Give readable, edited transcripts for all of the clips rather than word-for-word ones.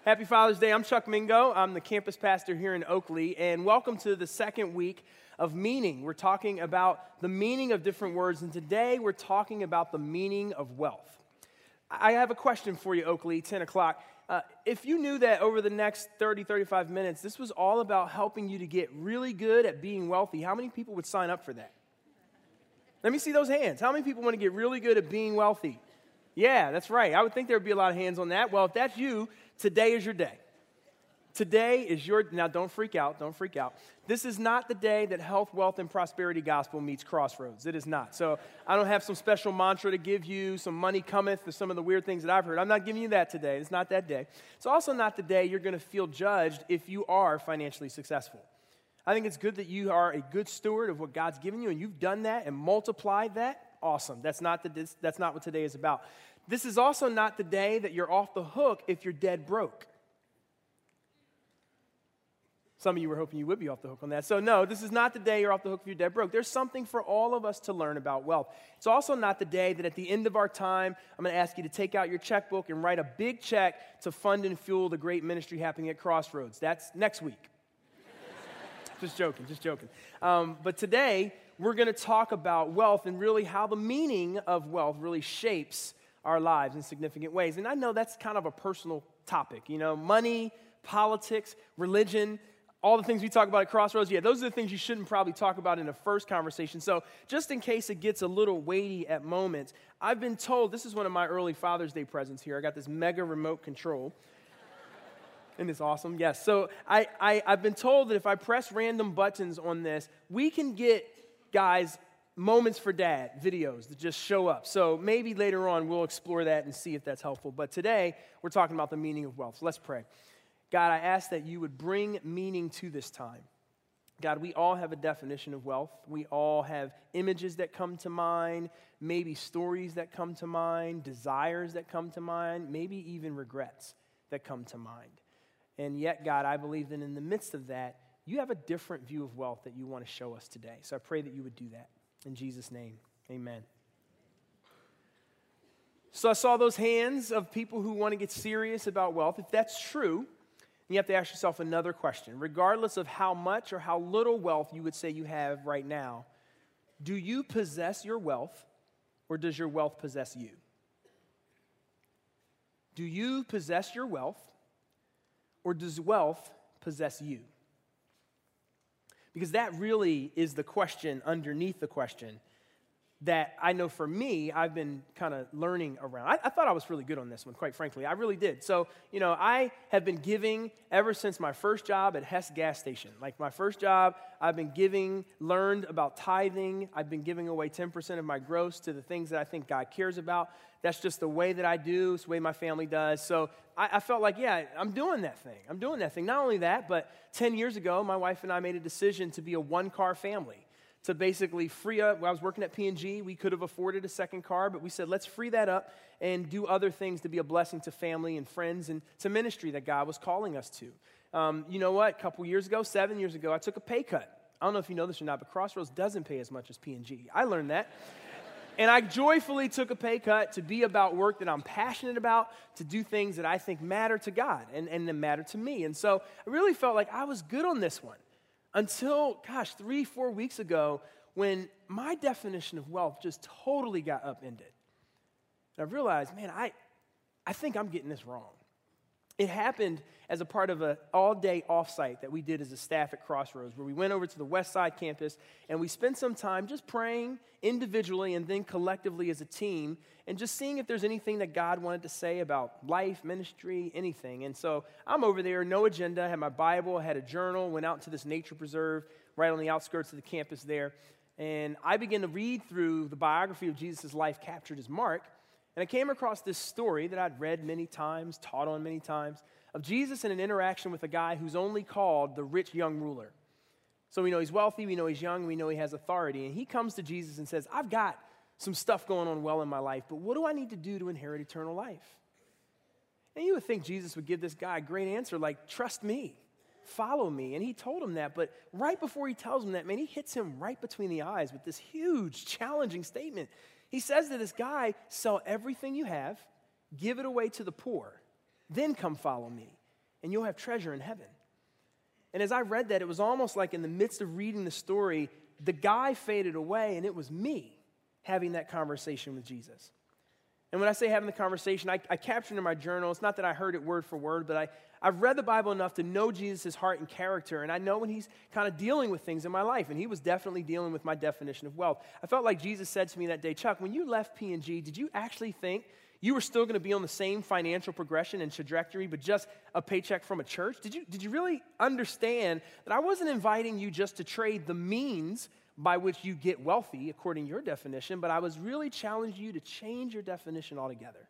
Happy Father's Day. I'm Chuck Mingo. I'm the campus pastor here in Oakley, and welcome to the second week of meaning. We're talking about the meaning of different words, and today we're talking about the meaning of wealth. I have a question for you, Oakley, 10 o'clock. If you knew that over the next 30, 35 minutes, this was all about helping you to get really good at being wealthy, how many people would sign up for that? Let me see those hands. How many people want to get really good at being wealthy? Yeah, that's right. I would think there would be a lot of hands on that. Well, if that's you, today is your day. Today is your, now don't freak out, don't freak out. This is not the day that health, wealth, and prosperity gospel meets Crossroads. It is not. So I don't have some special mantra to give you, some money cometh, or some of the weird things that I've heard. I'm not giving you that today. It's not that day. It's also not the day you're going to feel judged if you are financially successful. I think it's good that you are a good steward of what God's given you, and you've done that and multiplied that. Awesome. That's not what today is about. This is also not the day that you're off the hook if you're dead broke. Some of you were hoping you would be off the hook on that. So no, this is not the day you're off the hook if you're dead broke. There's something for all of us to learn about wealth. It's also not the day that at the end of our time, I'm going to ask you to take out your checkbook and write a big check to fund and fuel the great ministry happening at Crossroads. That's next week. Just joking. But today, we're going to talk about wealth and really how the meaning of wealth really shapes our lives in significant ways. And I know that's kind of a personal topic, money, politics, religion, all the things we talk about at Crossroads. Yeah, those are the things you shouldn't probably talk about in the first conversation. So just in case it gets a little weighty at moments, I've been told, this is one of my early Father's Day presents here. I got this mega remote control. Isn't this awesome? Yes. So I've been told that if I press random buttons on this, we can get, guys, Moments for Dad videos that just show up. So maybe later on we'll explore that and see if that's helpful. But today we're talking about the meaning of wealth. So let's pray. God, I ask that you would bring meaning to this time. God, we all have a definition of wealth. We all have images that come to mind, maybe stories that come to mind, desires that come to mind, maybe even regrets that come to mind. And yet, God, I believe that in the midst of that, you have a different view of wealth that you want to show us today. So I pray that you would do that. In Jesus' name, amen. So I saw those hands of people who want to get serious about wealth. If that's true, you have to ask yourself another question. Regardless of how much or how little wealth you would say you have right now, do you possess your wealth or does your wealth possess you? Do you possess your wealth or does wealth possess you? Because that really is the question underneath the question that I know for me, I've been kind of learning around. I thought I was really good on this one, quite frankly. I really did. So, I have been giving ever since my first job at Hess gas station. Like my first job, I've been giving, learned about tithing. I've been giving away 10% of my gross to the things that I think God cares about. That's just the way that I do. It's the way my family does. So I felt like, yeah, I'm doing that thing. Not only that, but 10 years ago, my wife and I made a decision to be a one-car family. To basically free up, when I was working at P&G, we could have afforded a second car, but we said, let's free that up and do other things to be a blessing to family and friends and to ministry that God was calling us to. You know what? 7 years ago, I took a pay cut. I don't know if you know this or not, but Crossroads doesn't pay as much as P&G. I learned that. And I joyfully took a pay cut to be about work that I'm passionate about, to do things that I think matter to God and that matter to me. And so I really felt like I was good on this one. Until, 3-4 weeks ago, when my definition of wealth just totally got upended. And I realized, man, I think I'm getting this wrong. It happened as a part of an all-day offsite that we did as a staff at Crossroads, where we went over to the West Side campus, and we spent some time just praying individually and then collectively as a team, and just seeing if there's anything that God wanted to say about life, ministry, anything. And so I'm over there, no agenda, I had my Bible, I had a journal, went out to this nature preserve right on the outskirts of the campus there, and I began to read through the biography of Jesus' life captured as Mark. And I came across this story that I'd read many times, taught on many times, of Jesus in an interaction with a guy who's only called the rich young ruler. So we know he's wealthy, we know he's young, we know he has authority. And he comes to Jesus and says, I've got some stuff going on well in my life, but what do I need to do to inherit eternal life? And you would think Jesus would give this guy a great answer like, trust me, follow me. And he told him that, but right before he tells him that, man, he hits him right between the eyes with this huge, challenging statement. He says to this guy, sell everything you have, give it away to the poor, then come follow me. and you'll have treasure in heaven. And as I read that, it was almost like in the midst of reading the story, the guy faded away, and it was me having that conversation with Jesus. And when I say having the conversation, I captured in my journal. It's not that I heard it word for word, but I've read the Bible enough to know Jesus' heart and character, and I know when he's kind of dealing with things in my life, and he was definitely dealing with my definition of wealth. I felt like Jesus said to me that day, Chuck, when you left P&G, did you actually think you were still going to be on the same financial progression and trajectory, but just a paycheck from a church? Did you really understand that I wasn't inviting you just to trade the means by which you get wealthy, according to your definition, but I was really challenging you to change your definition altogether?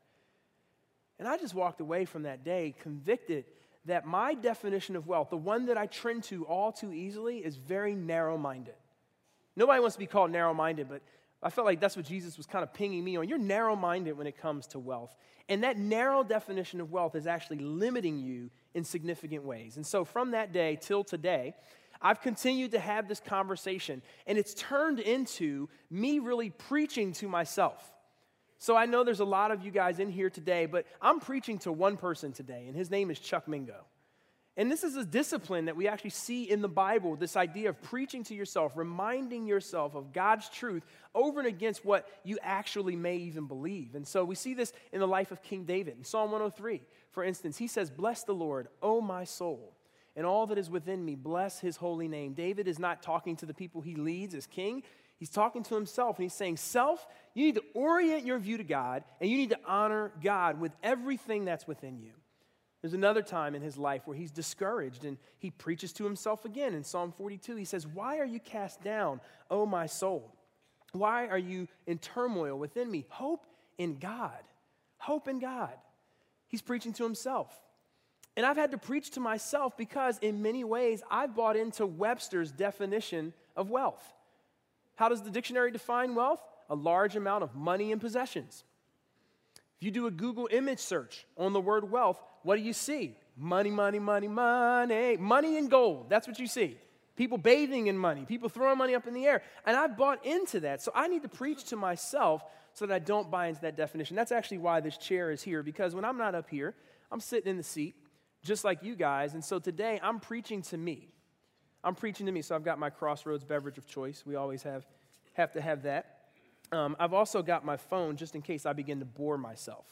And I just walked away from that day convicted that my definition of wealth, the one that I trend to all too easily, is very narrow-minded. Nobody wants to be called narrow-minded, but I felt like that's what Jesus was kind of pinging me on. You're narrow-minded when it comes to wealth. And that narrow definition of wealth is actually limiting you in significant ways. And so from that day till today, I've continued to have this conversation, and it's turned into me really preaching to myself. So I know there's a lot of you guys in here today, but I'm preaching to one person today, and his name is Chuck Mingo. And this is a discipline that we actually see in the Bible, this idea of preaching to yourself, reminding yourself of God's truth over and against what you actually may even believe. And so we see this in the life of King David. In Psalm 103, for instance, he says, "Bless the Lord, O my soul, and all that is within me, bless his holy name." David is not talking to the people he leads as king. He's talking to himself, and he's saying, self, you need to orient your view to God, and you need to honor God with everything that's within you. There's another time in his life where he's discouraged, and he preaches to himself again. In Psalm 42, he says, "Why are you cast down, O my soul? Why are you in turmoil within me? Hope in God." Hope in God. He's preaching to himself. And I've had to preach to myself because in many ways I've bought into Webster's definition of wealth. How does the dictionary define wealth? A large amount of money and possessions. If you do a Google image search on the word wealth, what do you see? Money, money, money, money. Money and gold. That's what you see. People bathing in money. People throwing money up in the air. And I've bought into that. So I need to preach to myself so that I don't buy into that definition. That's actually why this chair is here, because when I'm not up here, I'm sitting in the seat just like you guys. And so today I'm preaching to me. I'm preaching to me. So I've got my Crossroads beverage of choice. We always have to have that. I've also got my phone just in case I begin to bore myself.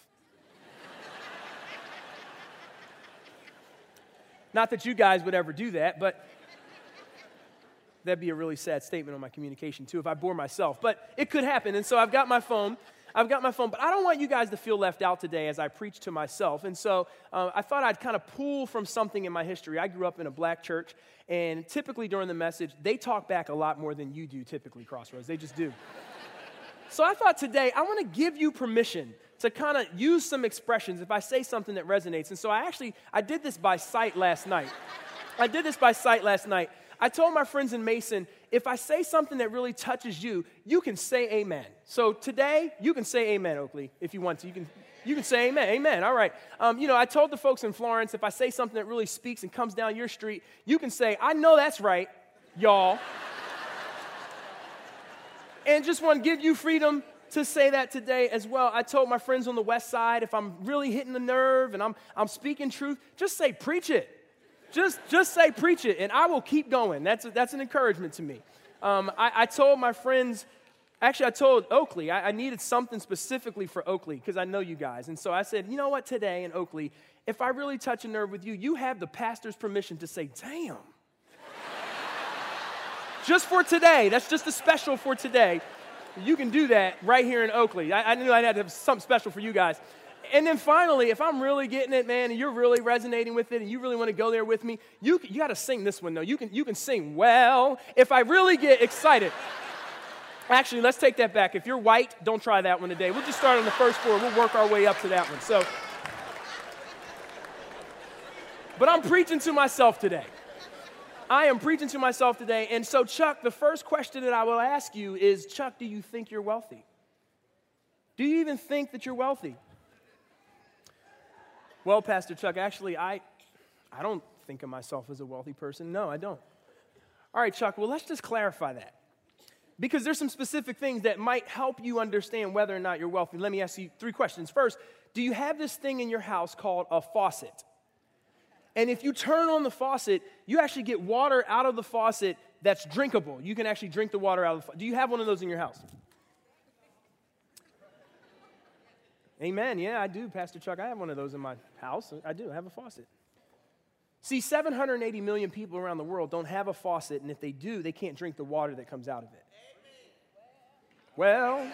Not that you guys would ever do that, but that'd be a really sad statement on my communication too if I bore myself. But it could happen. And so I've got my phone, but I don't want you guys to feel left out today as I preach to myself. And so I thought I'd kind of pull from something in my history. I grew up in a black church, and typically during the message, they talk back a lot more than you do typically, Crossroads. They just do. So I thought today, I want to give you permission to kind of use some expressions if I say something that resonates. And so I did this by sight last night. I told my friends in Mason, if I say something that really touches you, you can say amen. So today, you can say amen, Oakley, if you want to. You can say amen. Amen. All right. I told the folks in Florence, if I say something that really speaks and comes down your street, you can say, I know that's right, y'all. And just want to give you freedom to say that today as well. I told my friends on the west side, if I'm really hitting the nerve and I'm speaking truth, just say preach it. Just say preach it, and I will keep going. That's an encouragement to me. I told my friends, actually I told Oakley, I needed something specifically for Oakley because I know you guys. And so I said, you know what, today in Oakley, if I really touch a nerve with you, you have the pastor's permission to say, damn. Just for today. That's just a special for today. You can do that right here in Oakley. I knew I'd have to have something special for you guys. And then finally, if I'm really getting it, man, and you're really resonating with it, and you really want to go there with me, you got to sing this one, though. You can sing, well, if I really get excited. Actually, let's take that back. If you're white, don't try that one today. We'll just start on the first floor. We'll work our way up to that one. But I'm preaching to myself today. I am preaching to myself today. And so, Chuck, the first question that I will ask you is, Chuck, do you think you're wealthy? Do you even think that you're wealthy? Well, Pastor Chuck, actually, I don't think of myself as a wealthy person. No, I don't. All right, Chuck, well, let's just clarify that. Because there's some specific things that might help you understand whether or not you're wealthy. Let me ask you 3 questions. First, do you have this thing in your house called a faucet? And if you turn on the faucet, you actually get water out of the faucet that's drinkable. You can actually drink the water out of the faucet. Do you have one of those in your house? Amen. Yeah, I do, Pastor Chuck. I have one of those in my house. I do. I have a faucet. See, 780 million people around the world don't have a faucet, and if they do, they can't drink the water that comes out of it. Well,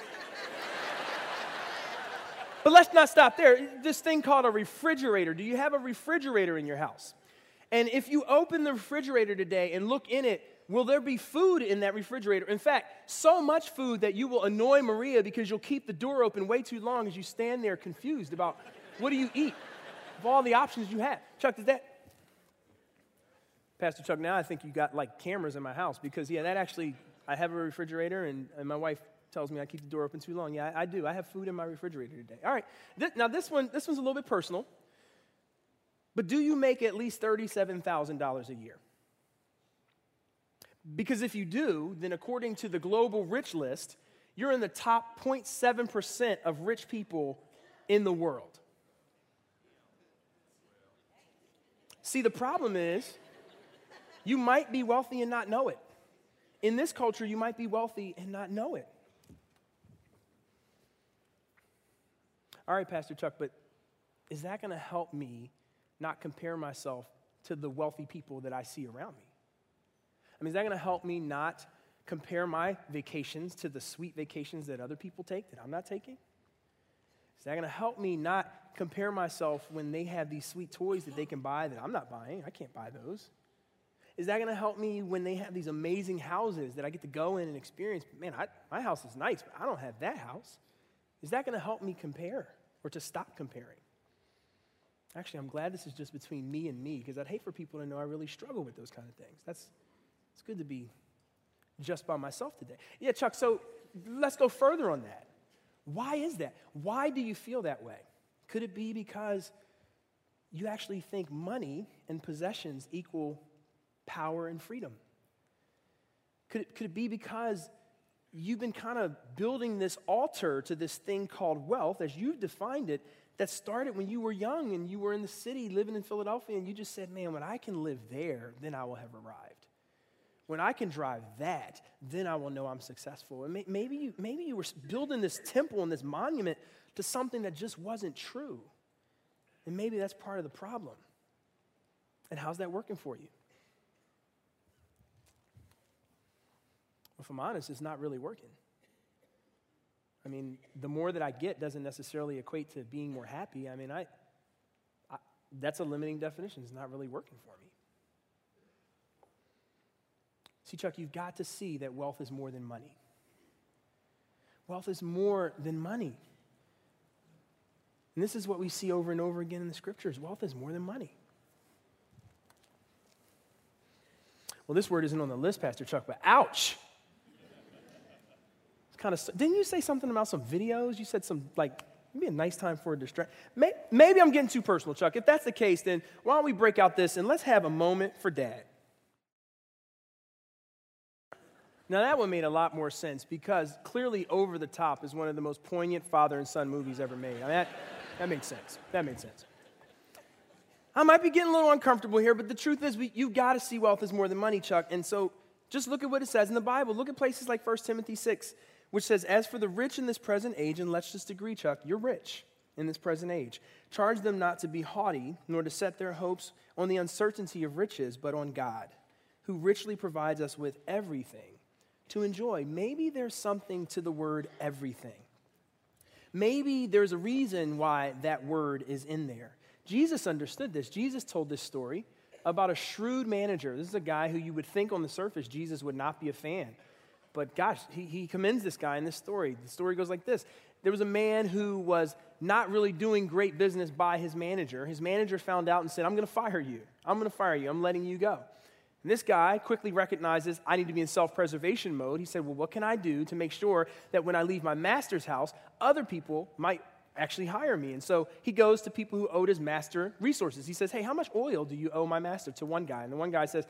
but let's not stop there. This thing called a refrigerator. Do you have a refrigerator in your house? And if you open the refrigerator today and look in it, will there be food in that refrigerator? In fact, so much food that you will annoy Maria because you'll keep the door open way too long as you stand there confused about what do you eat of all the options you have. Chuck, does that? Pastor Chuck, now I think you got like cameras in my house because, yeah, that actually, I have a refrigerator and my wife tells me I keep the door open too long. Yeah, I do. I have food in my refrigerator today. All right. Now, this one's a little bit personal. But do you make at least $37,000 a year? Because if you do, then according to the Global Rich List, you're in the top 0.7% of rich people in the world. See, the problem is, you might be wealthy and not know it. In this culture, you might be wealthy and not know it. All right, Pastor Chuck, but is that going to help me not compare myself to the wealthy people that I see around me? I mean, is that going to help me not compare my vacations to the sweet vacations that other people take that I'm not taking? Is that going to help me not compare myself when they have these sweet toys that they can buy that I'm not buying? I can't buy those. Is that going to help me when they have these amazing houses that I get to go in and experience? Man, my house is nice, but I don't have that house. Is that going to help me compare or to stop comparing? Actually, I'm glad this is just between me and me because I'd hate for people to know I really struggle with those kind of things. It's good to be just by myself today. Yeah, Chuck, so let's go further on that. Why is that? Why do you feel that way? Could it be because you actually think money and possessions equal power and freedom? Could it be because you've been kind of building this altar to this thing called wealth, as you've defined it, that started when you were young and you were in the city living in Philadelphia and you just said, man, when I can live there, then I will have arrived. When I can drive that, then I will know I'm successful. And maybe you were building this temple and this monument to something that just wasn't true. And maybe that's part of the problem. And how's that working for you? If I'm honest, it's not really working. I mean, the more that I get doesn't necessarily equate to being more happy. I mean, that's a limiting definition. It's not really working for me. See, Chuck, you've got to see that wealth is more than money. Wealth is more than money. And this is what we see over and over again in the scriptures. Wealth is more than money. Well, this word isn't on the list, Pastor Chuck, but ouch. Didn't you say something about some videos? You said maybe a nice time for a distraction. Maybe I'm getting too personal, Chuck. If that's the case, then why don't we break out this and let's have a moment for Dad. Now, that one made a lot more sense because clearly Over the Top is one of the most poignant father and son movies ever made. I mean, that made sense. That made sense. I might be getting a little uncomfortable here, but the truth is you've got to see wealth as more than money, Chuck. And so just look at what it says in the Bible. Look at places like 1 Timothy 6, which says, as for the rich in this present age, and let's just agree, Chuck, you're rich in this present age. Charge them not to be haughty, nor to set their hopes on the uncertainty of riches, but on God, who richly provides us with everything to enjoy. Maybe there's something to the word everything. Maybe there's a reason why that word is in there. Jesus understood this. Jesus told this story about a shrewd manager. This is a guy who you would think on the surface Jesus would not be a fan. But gosh, he commends this guy in this story. The story goes like this. There was a man who was not really doing great business by his manager. His manager found out and said, I'm going to fire you. I'm going to fire you. I'm letting you go. And this guy quickly recognizes, I need to be in self-preservation mode. He said, well, what can I do to make sure that when I leave my master's house, other people might actually hire me? And so he goes to people who owed his master resources. He says, hey, how much oil do you owe my master? To one guy. And the one guy says,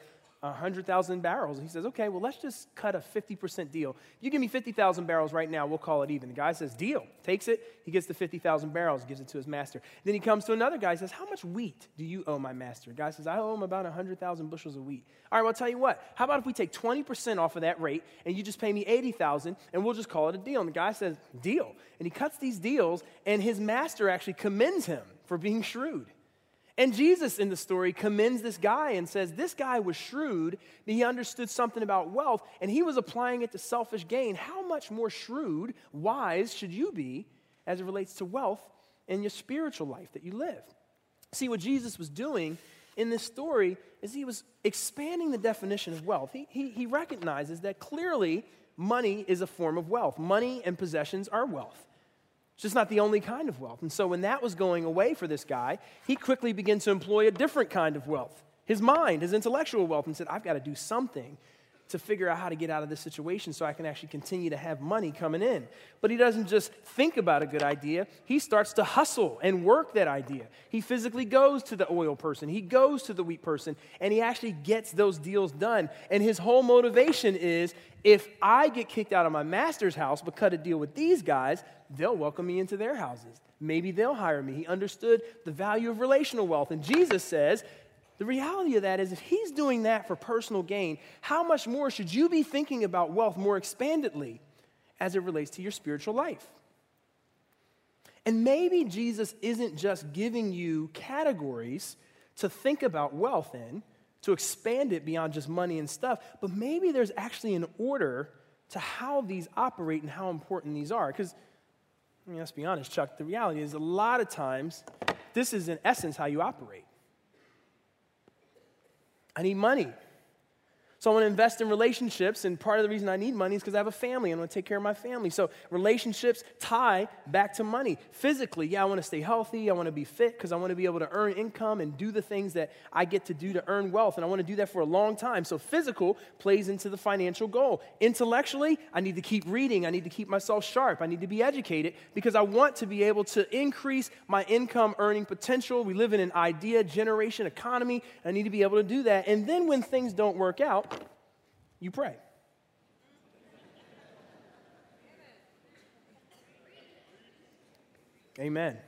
100,000 barrels. He says, okay, well, let's just cut a 50% deal. You give me 50,000 barrels right now, we'll call it even. The guy says, deal. Takes it. He gets the 50,000 barrels, gives it to his master. Then he comes to another guy and says, how much wheat do you owe my master? The guy says, I owe him about 100,000 bushels of wheat. All right, well, I'll tell you what. How about if we take 20% off of that rate and you just pay me 80,000 and we'll just call it a deal? And the guy says, deal. And he cuts these deals, and his master actually commends him for being shrewd. And Jesus in the story commends this guy and says, this guy was shrewd, and he understood something about wealth, and he was applying it to selfish gain. How much more shrewd, wise should you be as it relates to wealth in your spiritual life that you live? See, what Jesus was doing in this story is he was expanding the definition of wealth. He recognizes that clearly money is a form of wealth. Money and possessions are wealth. It's just not the only kind of wealth. And so when that was going away for this guy, he quickly began to employ a different kind of wealth. His mind, his intellectual wealth, and said, I've got to do something to figure out how to get out of this situation so I can actually continue to have money coming in. But he doesn't just think about a good idea. He starts to hustle and work that idea. He physically goes to the oil person. He goes to the wheat person, and he actually gets those deals done. And his whole motivation is, if I get kicked out of my master's house but cut a deal with these guys, they'll welcome me into their houses. Maybe they'll hire me. He understood the value of relational wealth. And Jesus says, the reality of that is if he's doing that for personal gain, how much more should you be thinking about wealth more expandedly as it relates to your spiritual life? And maybe Jesus isn't just giving you categories to think about wealth in, to expand it beyond just money and stuff, but maybe there's actually an order to how these operate and how important these are. Because, let's be honest, Chuck, the reality is a lot of times this is in essence how you operate. I need money. So I want to invest in relationships, and part of the reason I need money is because I have a family, and I want to take care of my family. So relationships tie back to money. Physically, I want to stay healthy, I want to be fit because I want to be able to earn income and do the things that I get to do to earn wealth, and I want to do that for a long time. So physical plays into the financial goal. Intellectually, I need to keep reading, I need to keep myself sharp, I need to be educated because I want to be able to increase my income earning potential. We live in an idea generation economy, and I need to be able to do that. And then when things don't work out, you pray. Amen.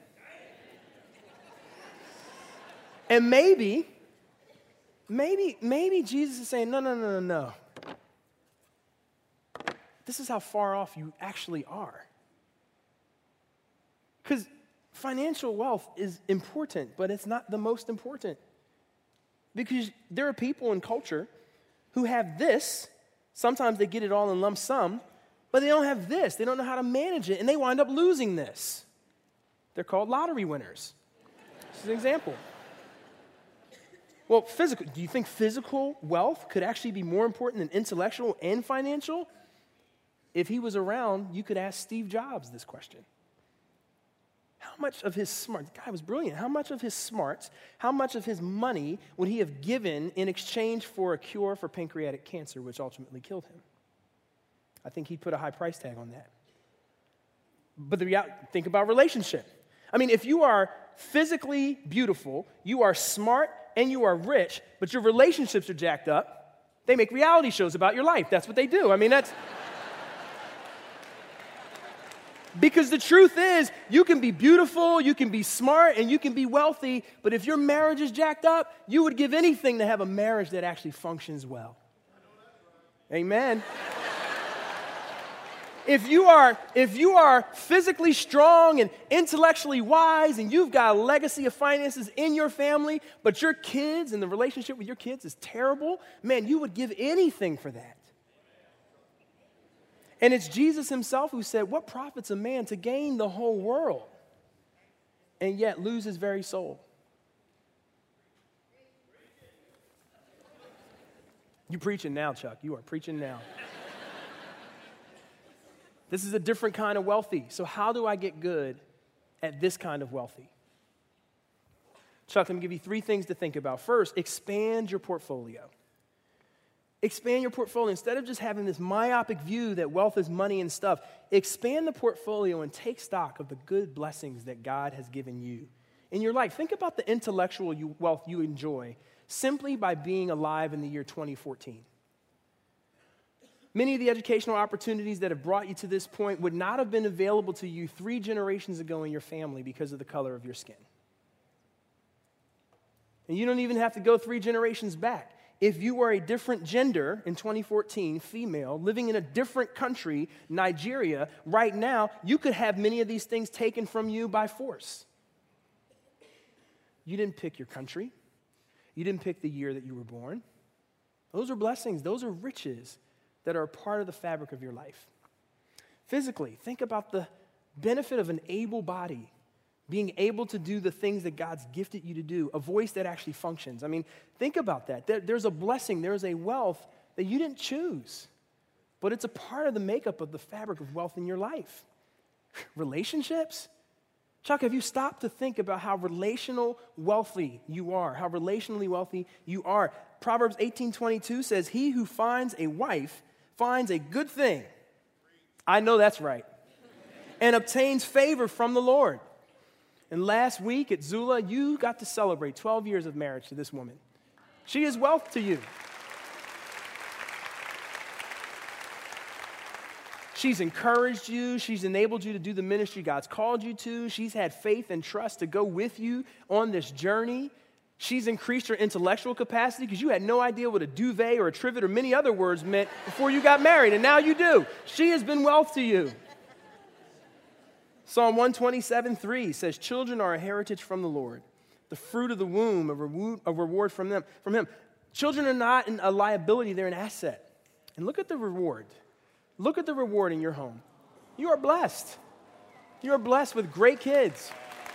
And maybe Jesus is saying, no. This is how far off you actually are. Because financial wealth is important, but it's not the most important. Because there are people in culture who have this. Sometimes they get it all in lump sum, but they don't have this. They don't know how to manage it, and they wind up losing this. They're called lottery winners. This is an example. Well, do you think physical wealth could actually be more important than intellectual and financial? If he was around, you could ask Steve Jobs this question. How much of his smarts, the guy was brilliant, how much of his smarts, how much of his money would he have given in exchange for a cure for pancreatic cancer, which ultimately killed him? I think he'd put a high price tag on that. But think about relationship. I mean, if you are physically beautiful, you are smart, and you are rich, but your relationships are jacked up, they make reality shows about your life. That's what they do. I mean, that's... Because the truth is, you can be beautiful, you can be smart, and you can be wealthy, but if your marriage is jacked up, you would give anything to have a marriage that actually functions well. Amen. If you are physically strong and intellectually wise, and you've got a legacy of finances in your family, but your kids and the relationship with your kids is terrible, man, you would give anything for that. And it's Jesus himself who said, what profits a man to gain the whole world and yet lose his very soul? You're preaching now, Chuck. You are preaching now. This is a different kind of wealthy. So how do I get good at this kind of wealthy? Chuck, let me give you 3 things to think about. First, expand your portfolio. Expand your portfolio. Instead of just having this myopic view that wealth is money and stuff, expand the portfolio and take stock of the good blessings that God has given you in your life. Think about the intellectual wealth you enjoy simply by being alive in the year 2014. Many of the educational opportunities that have brought you to this point would not have been available to you 3 generations ago in your family because of the color of your skin. And you don't even have to go 3 generations back. If you were a different gender in 2014, female, living in a different country, Nigeria, right now, you could have many of these things taken from you by force. You didn't pick your country. You didn't pick the year that you were born. Those are blessings. Those are riches that are a part of the fabric of your life. Physically, think about the benefit of an able body, being able to do the things that God's gifted you to do, a voice that actually functions. I mean, think about that. There's a blessing, there's a wealth that you didn't choose, but it's a part of the makeup of the fabric of wealth in your life. Relationships? Chuck, have you stopped to think about how relationally wealthy you are? How relationally wealthy you are? Proverbs 18:22 says, "He who finds a wife finds a good thing." I know that's right. "And obtains favor from the Lord." And last week at Zula, you got to celebrate 12 years of marriage to this woman. She is wealth to you. She's encouraged you. She's enabled you to do the ministry God's called you to. She's had faith and trust to go with you on this journey. She's increased your intellectual capacity because you had no idea what a duvet or a trivet or many other words meant before you got married, and now you do. She has been wealth to you. Psalm 127:3 says, "Children are a heritage from the Lord, the fruit of the womb, a reward from Him." Children are not a liability, they're an asset. And look at the reward. Look at the reward in your home. You are blessed. You are blessed with great kids.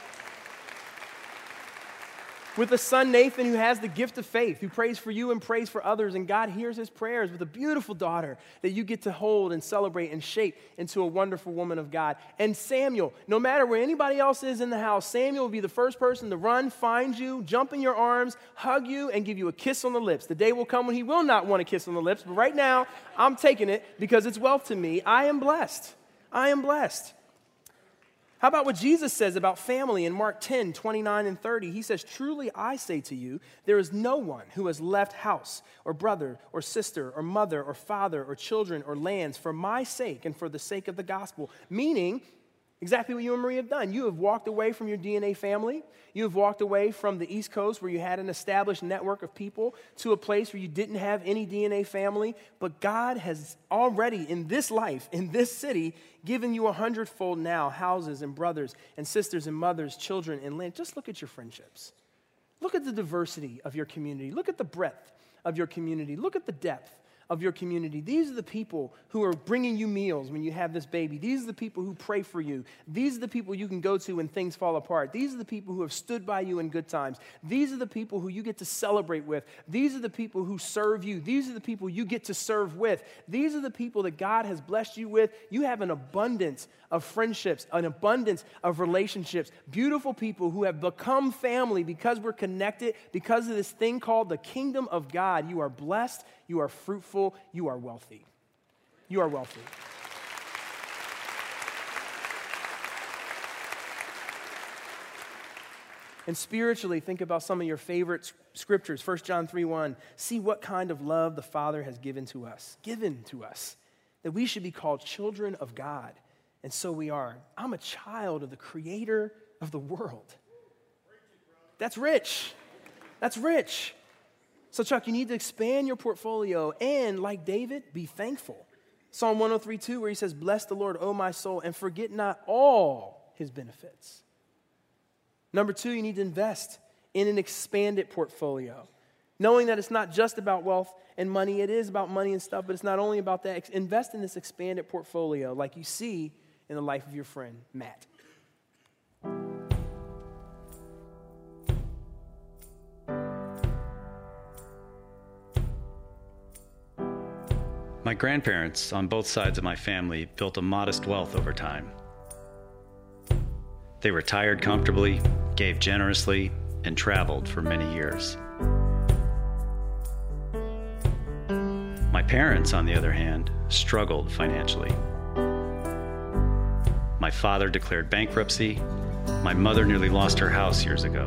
With a son, Nathan, who has the gift of faith, who prays for you and prays for others, and God hears his prayers. With a beautiful daughter that you get to hold and celebrate and shape into a wonderful woman of God. And Samuel, no matter where anybody else is in the house, Samuel will be the first person to run, find you, jump in your arms, hug you, and give you a kiss on the lips. The day will come when he will not want a kiss on the lips, but right now, I'm taking it because it's wealth to me. I am blessed. I am blessed. How about what Jesus says about family in Mark 10:29 and 30? He says, "Truly I say to you, there is no one who has left house or brother or sister or mother or father or children or lands for my sake and for the sake of the gospel." Meaning, exactly what you and Marie have done. You have walked away from your DNA family. You have walked away from the East Coast where you had an established network of people to a place where you didn't have any DNA family. But God has already in this life, in this city, given you 100-fold now, houses and brothers and sisters and mothers, children and land. Just look at your friendships. Look at the diversity of your community. Look at the breadth of your community. Look at the depth of your community. These are the people who are bringing you meals when you have this baby. These are the people who pray for you. These are the people you can go to when things fall apart. These are the people who have stood by you in good times. These are the people who you get to celebrate with. These are the people who serve you. These are the people you get to serve with. These are the people that God has blessed you with. You have an abundance of friendships, an abundance of relationships, beautiful people who have become family because we're connected, because of this thing called the kingdom of God. You are blessed. You are fruitful. You are wealthy. You are wealthy. And spiritually, think about some of your favorite scriptures. 1 John 3:1. "See what kind of love the Father has given to us, that we should be called children of God. And so we are." I'm a child of the Creator of the world. That's rich. That's rich. So Chuck, you need to expand your portfolio and, like David, be thankful. Psalm 103:2, where he says, "Bless the Lord, O my soul, and forget not all his benefits." Number 2, you need to invest in an expanded portfolio. Knowing that it's not just about wealth and money. It is about money and stuff, but it's not only about that. Invest in this expanded portfolio like you see in the life of your friend, Matt. My grandparents on both sides of my family built a modest wealth over time. They retired comfortably, gave generously, and traveled for many years. My parents, on the other hand, struggled financially. My father declared bankruptcy, My mother nearly lost her house years ago.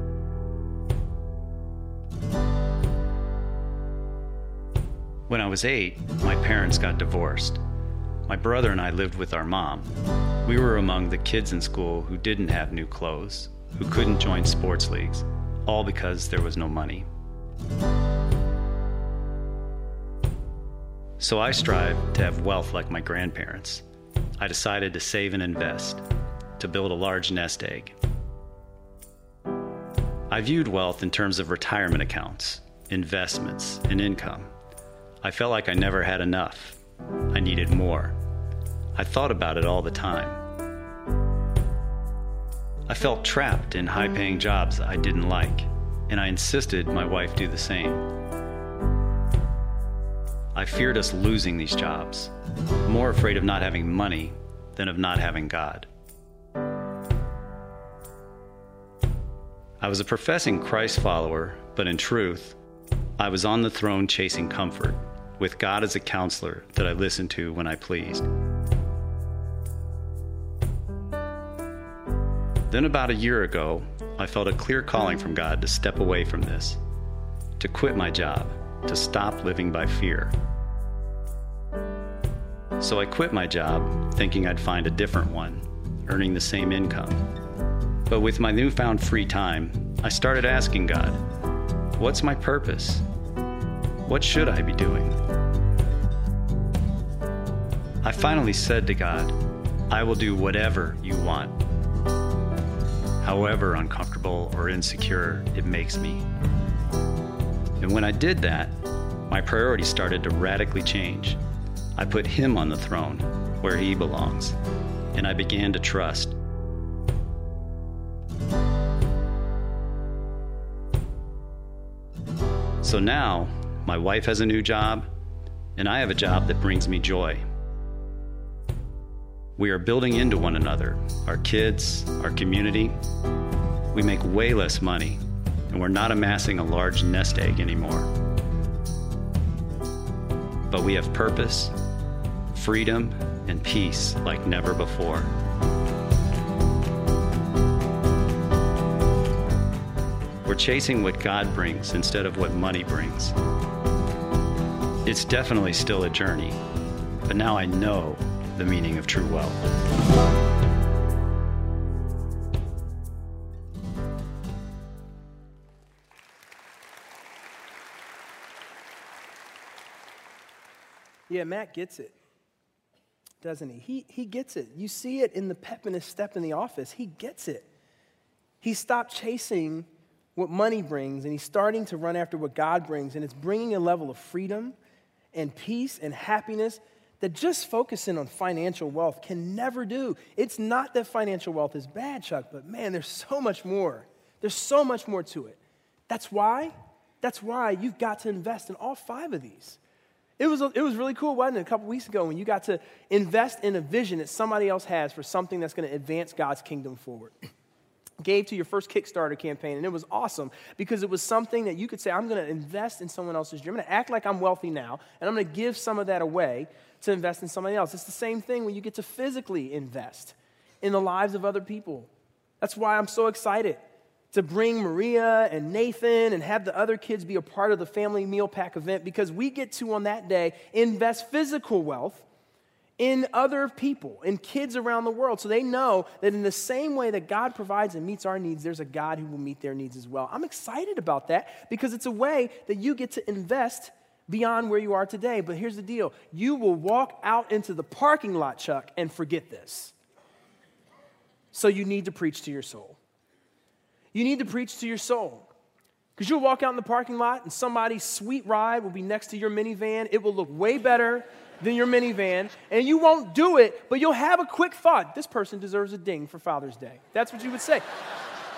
When I was 8, my parents got divorced. My brother and I lived with our mom. We were among the kids in school who didn't have new clothes, who couldn't join sports leagues, all because there was no money. So I strived to have wealth like my grandparents. I decided to save and invest, to build a large nest egg. I viewed wealth in terms of retirement accounts, investments, and income. I felt like I never had enough. I needed more. I thought about it all the time. I felt trapped in high-paying jobs I didn't like, and I insisted my wife do the same. I feared us losing these jobs, more afraid of not having money than of not having God. I was a professing Christ follower, but in truth, I was on the throne chasing comfort, with God as a counselor that I listened to when I pleased. Then about a year ago, I felt a clear calling from God to step away from this, to quit my job, to stop living by fear. So I quit my job, thinking I'd find a different one, earning the same income. But with my newfound free time, I started asking God, what's my purpose? What should I be doing? I finally said to God, I will do whatever you want, however uncomfortable or insecure it makes me. And when I did that, my priorities started to radically change. I put Him on the throne, where He belongs, and I began to trust. So now, my wife has a new job, and I have a job that brings me joy. We are building into one another, our kids, our community. We make way less money, and we're not amassing a large nest egg anymore. But we have purpose, freedom, and peace like never before. We're chasing what God brings instead of what money brings. It's definitely still a journey, but now I know the meaning of true wealth. Yeah, Matt gets it, doesn't he? He gets it. You see it in the pep in his step in the office. He gets it. He stopped chasing what money brings, and he's starting to run after what God brings, and it's bringing a level of freedom and peace and happiness that just focusing on financial wealth can never do. It's not that financial wealth is bad, Chuck, but man, there's so much more. There's so much more to it. That's why you've got to invest in all 5 of these. It was really cool, wasn't it, a couple weeks ago when you got to invest in a vision that somebody else has for something that's going to advance God's kingdom forward. Gave to your first Kickstarter campaign, and it was awesome because it was something that you could say, I'm going to invest in someone else's dream. I'm going to act like I'm wealthy now, and I'm going to give some of that away to invest in somebody else. It's the same thing when you get to physically invest in the lives of other people. That's why I'm so excited to bring Maria and Nathan and have the other kids be a part of the family meal pack event, because we get to, on that day, invest physical wealth in other people, in kids around the world, so they know that in the same way that God provides and meets our needs, there's a God who will meet their needs as well. I'm excited about that because it's a way that you get to invest beyond where you are today. But here's the deal. You will walk out into the parking lot, Chuck, and forget this. So you need to preach to your soul. You need to preach to your soul. Because you'll walk out in the parking lot and somebody's sweet ride will be next to your minivan. It will look way better than your minivan, and you won't do it, but you'll have a quick thought. This person deserves a ding for Father's Day. That's what you would say.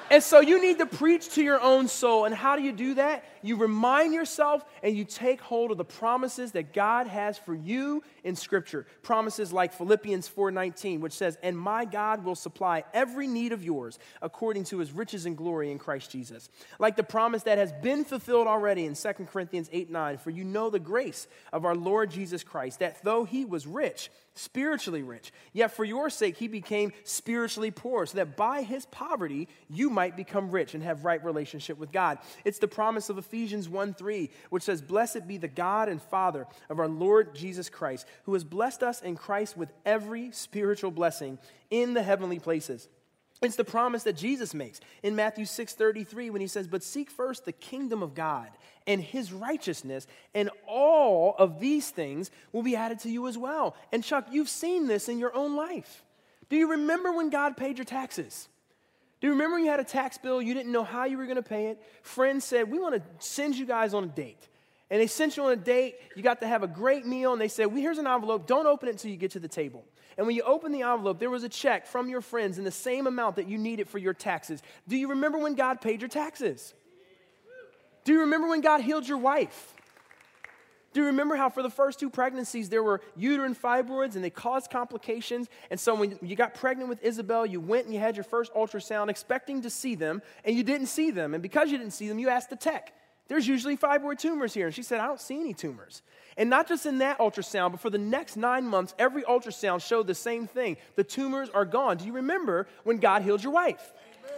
And so you need to preach to your own soul. And how do you do that? You remind yourself and you take hold of the promises that God has for you in Scripture. Promises like Philippians 4:19, which says, "And my God will supply every need of yours according to his riches and glory in Christ Jesus." Like the promise that has been fulfilled already in 2 Corinthians 8:9, "For you know the grace of our Lord Jesus Christ, that though he was rich, spiritually rich, yet for your sake he became spiritually poor, so that by his poverty you might become rich and have right relationship with God." It's the promise of Ephesians 1:3, which says, "Blessed be the God and Father of our Lord Jesus Christ, who has blessed us in Christ with every spiritual blessing in the heavenly places." It's the promise that Jesus makes in Matthew 6:33 when he says, "But seek first the kingdom of God and his righteousness, and all of these things will be added to you as well." And Chuck, you've seen this in your own life. Do you remember when God paid your taxes? Do you remember when you had a tax bill, you didn't know how you were going to pay it? Friends said, "We want to send you guys on a date." And they sent you on a date, you got to have a great meal, and they said, "Well, here's an envelope, don't open it until you get to the table." And when you open the envelope, there was a check from your friends in the same amount that you needed for your taxes. Do you remember when God paid your taxes? Do you remember when God healed your wife? Do you remember how for the first 2 pregnancies there were uterine fibroids and they caused complications? And so when you got pregnant with Isabel, you went and you had your first ultrasound expecting to see them, and you didn't see them. And because you didn't see them, you asked the tech, "There's usually fibroid tumors here." And she said, "I don't see any tumors." And not just in that ultrasound, but for the next 9 months, every ultrasound showed the same thing. The tumors are gone. Do you remember when God healed your wife?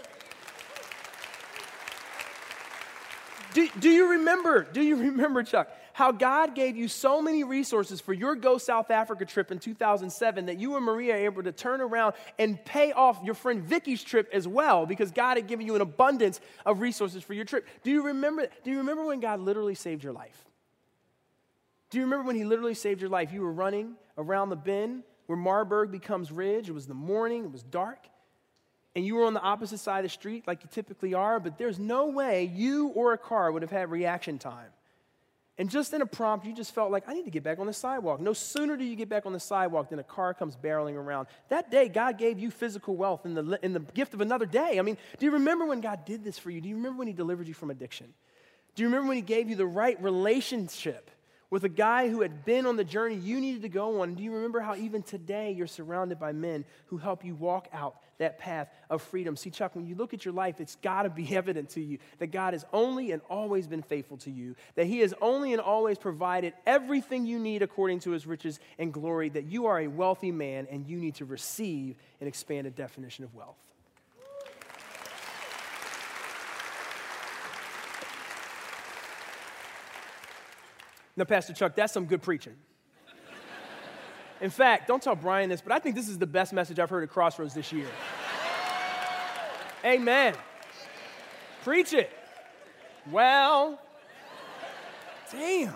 Do you remember, Chuck, how God gave you so many resources for your Go South Africa trip in 2007 that you and Maria are able to turn around and pay off your friend Vicky's trip as well because God had given you an abundance of resources for your trip? Do you remember when God literally saved your life? Do you remember when he literally saved your life? You were running around the bend where Marburg becomes Ridge. It was the morning, it was dark. And you were on the opposite side of the street like you typically are, but there's no way you or a car would have had reaction time. And just in a prompt, you just felt like, I need to get back on the sidewalk. No sooner do you get back on the sidewalk than a car comes barreling around. That day, God gave you physical wealth in the gift of another day. I mean, do you remember when God did this for you? Do you remember when he delivered you from addiction? Do you remember when he gave you the right relationship with a guy who had been on the journey you needed to go on? Do you remember how even today you're surrounded by men who help you walk out that path of freedom? See, Chuck, when you look at your life, it's got to be evident to you that God has only and always been faithful to you, that he has only and always provided everything you need according to his riches and glory, that you are a wealthy man and you need to receive an expanded definition of wealth. Now, Pastor Chuck, that's some good preaching. In fact, don't tell Brian this, but I think this is the best message I've heard at Crossroads this year. Amen. Preach it. Well, damn.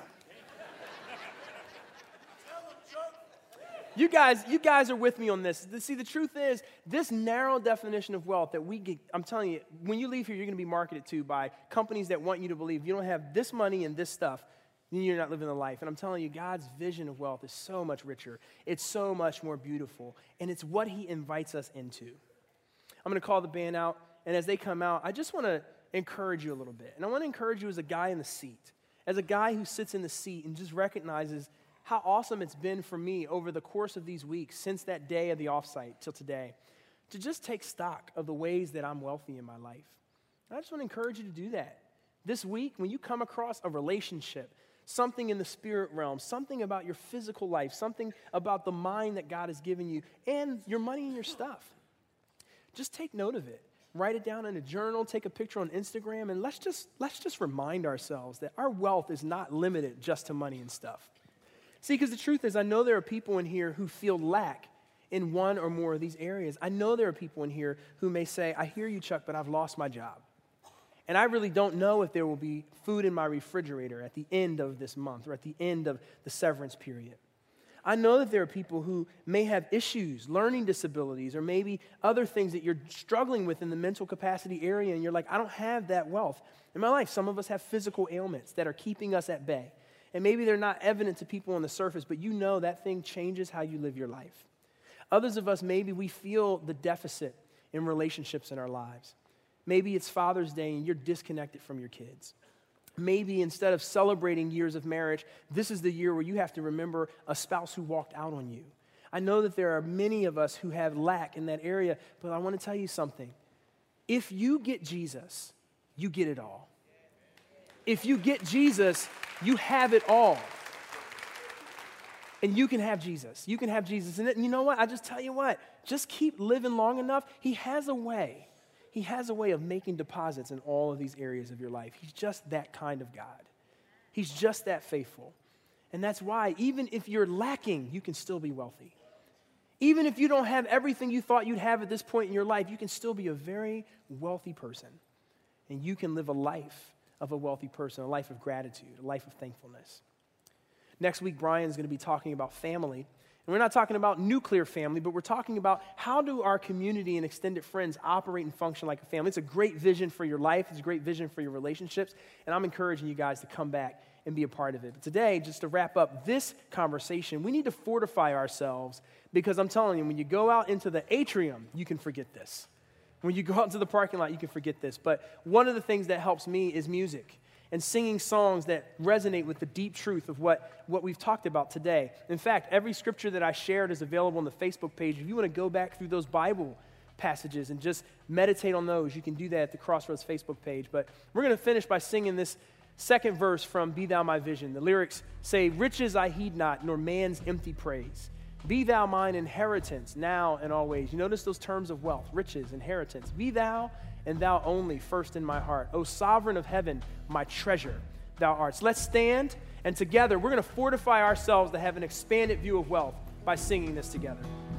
You guys are with me on this. See, the truth is, this narrow definition of wealth that we get, I'm telling you, when you leave here, you're going to be marketed to by companies that want you to believe you don't have this money and this stuff, then you're not living the life. And I'm telling you, God's vision of wealth is so much richer. It's so much more beautiful. And it's what he invites us into. I'm going to call the band out. And as they come out, I just want to encourage you a little bit. And I want to encourage you as a guy in the seat, as a guy who sits in the seat and just recognizes how awesome it's been for me over the course of these weeks, since that day of the offsite till today, to just take stock of the ways that I'm wealthy in my life. And I just want to encourage you to do that. This week, when you come across a relationship, something in the spirit realm, something about your physical life, something about the mind that God has given you, and your money and your stuff, just take note of it. Write it down in a journal, take a picture on Instagram, and let's just remind ourselves that our wealth is not limited just to money and stuff. See, because the truth is, I know there are people in here who feel lack in one or more of these areas. I know there are people in here who may say, "I hear you, Chuck, but I've lost my job. And I really don't know if there will be food in my refrigerator at the end of this month or at the end of the severance period." I know that there are people who may have issues, learning disabilities, or maybe other things that you're struggling with in the mental capacity area, and you're like, "I don't have that wealth in my life." Some of us have physical ailments that are keeping us at bay. And maybe they're not evident to people on the surface, but you know that thing changes how you live your life. Others of us, maybe we feel the deficit in relationships in our lives. Maybe it's Father's Day and you're disconnected from your kids. Maybe instead of celebrating years of marriage, this is the year where you have to remember a spouse who walked out on you. I know that there are many of us who have lack in that area, but I want to tell you something. If you get Jesus, you get it all. If you get Jesus, you have it all. And you can have Jesus. You can have Jesus. And you know what? I just tell you what. Just keep living long enough. He has a way. He has a way of making deposits in all of these areas of your life. He's just that kind of God. He's just that faithful. And that's why even if you're lacking, you can still be wealthy. Even if you don't have everything you thought you'd have at this point in your life, you can still be a very wealthy person. And you can live a life of a wealthy person, a life of gratitude, a life of thankfulness. Next week, Brian's going to be talking about family. And we're not talking about nuclear family, but we're talking about how do our community and extended friends operate and function like a family. It's a great vision for your life. It's a great vision for your relationships. And I'm encouraging you guys to come back and be a part of it. But today, just to wrap up this conversation, we need to fortify ourselves because I'm telling you, when you go out into the atrium, you can forget this. When you go out into the parking lot, you can forget this. But one of the things that helps me is music and singing songs that resonate with the deep truth of what we've talked about today. In fact, every scripture that I shared is available on the Facebook page. If you want to go back through those Bible passages and just meditate on those, you can do that at the Crossroads Facebook page. But we're going to finish by singing this second verse from Be Thou My Vision. The lyrics say, riches I heed not, nor man's empty praise. Be thou mine inheritance, now and always. You notice those terms of wealth, riches, inheritance. Be thou and thou only first in my heart. O sovereign of heaven, my treasure thou art. So let's stand, and together we're going to fortify ourselves to have an expanded view of wealth by singing this together.